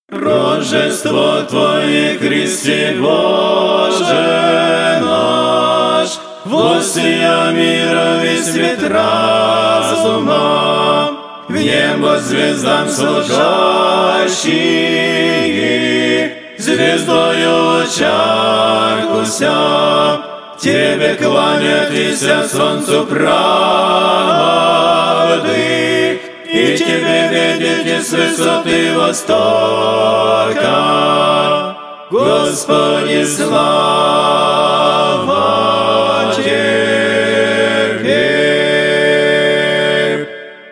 Рождество Твое, Христе Боже наш, воссия мира весь свет разума, в небо звездам служащие, звездою в очах уся, Тебе кланяйтеся солнцу правды, и Тебе глядите с высоты востока. Господи, слава Тебе!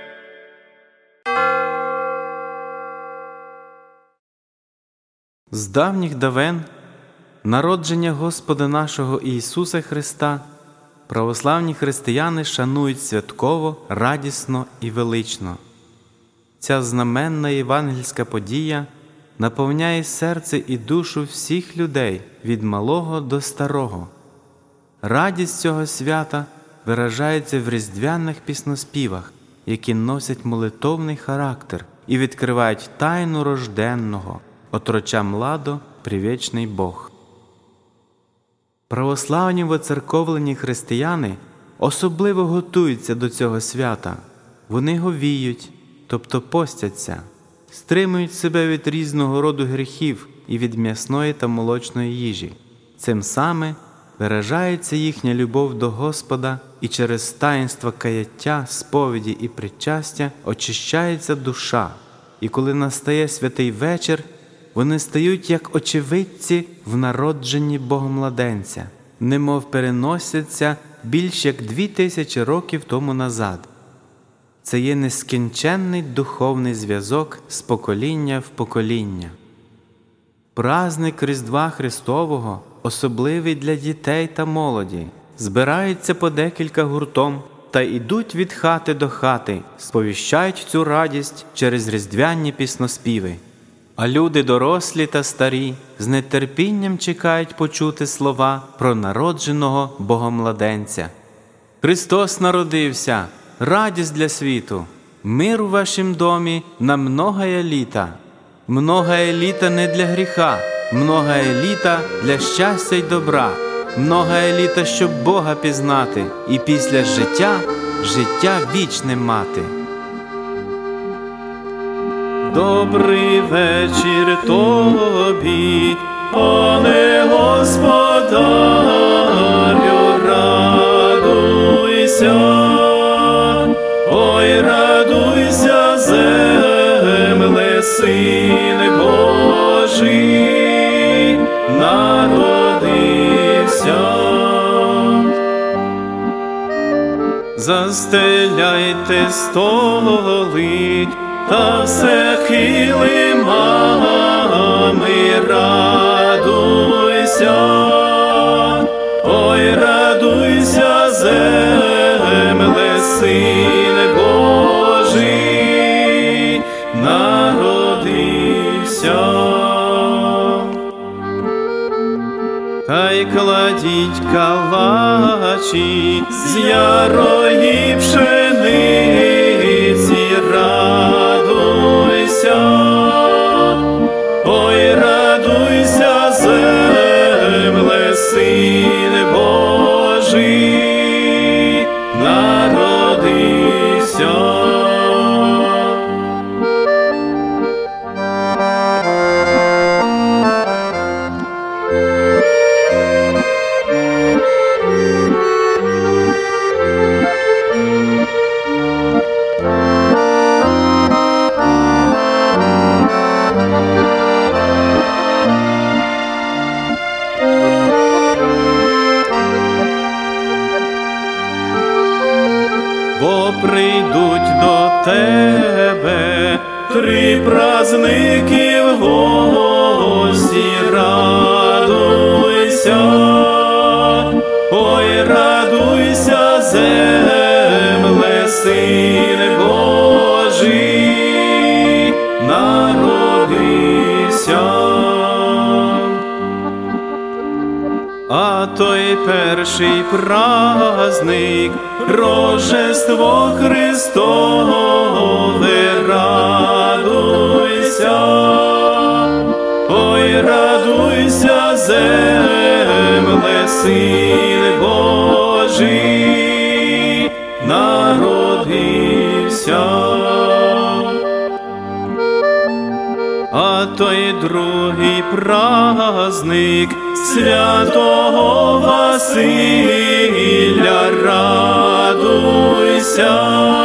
З давніх давен народження Господа нашого Ісуса Христа православні християни шанують святково, радісно і велично. Ця знаменна євангельська подія наповняє серце і душу всіх людей від малого до старого. Радість цього свята виражається в різдвяних пісноспівах, які носять молитовний характер і відкривають тайну рожденного, отроча младо, привічний Бог. Православні воцерковлені християни особливо готуються до цього свята. Вони говіють, тобто постяться, стримують себе від різного роду гріхів і від м'ясної та молочної їжі. Цим саме виражається їхня любов до Господа, і через таїнства каяття, сповіді і причастя очищається душа. І коли настає святий вечір, вони стають як очевидці в народженні Богомладенця, немов переносяться більш як 2000 років тому назад. Це є нескінченний духовний зв'язок з покоління в покоління. Праздник Різдва Христового особливий для дітей та молоді. Збираються по декілька гуртом та йдуть від хати до хати, сповіщають цю радість через різдвяні пісноспіви. А люди дорослі та старі з нетерпінням чекають почути слова про народженого Богомладенця. Христос народився! Радість для світу! Мир у вашім домі на многое літа! Многое літа не для гріха, многое літа для щастя й добра, многое літа, щоб Бога пізнати і після життя вічне мати. Добрий вечір тобі, пане Господарю, радуйся, ой, радуйся, земле, Син Божий народився. Застеляйте столи, та все килимами, радуйся, ой, радуйся, земле, Син Божий народився. Та й кладіть калачі з ярої пшениці, радуйся, ой, радуйся, земле, Син Божий народився. Бо прийдуть до тебе 3 празники в гості, радуйся, ой, радуйся, земле, Син Божий народився. А той перший праздник Рождество Христове, радуйся, ой, радуйся, земле, син Божий народився. А той другий праздник святого Василя, радуйся,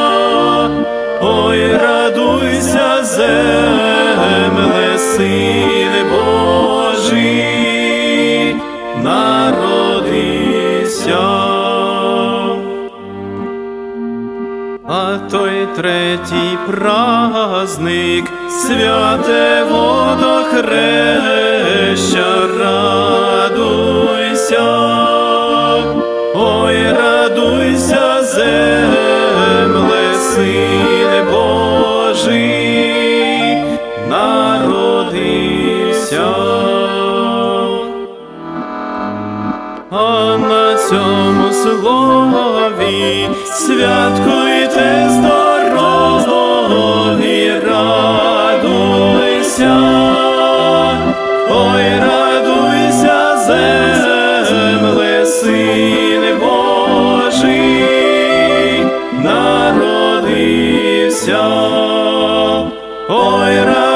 ой, радуйся, земле, син Божий народився. А той третій праздник святе водохреща, радуйся, ой, радуйся, земле, син Божий народився. А на цьому слові святкуйте здорові, радуйся, ой, радуйся, земле, син Божий народився, ой, радуйся.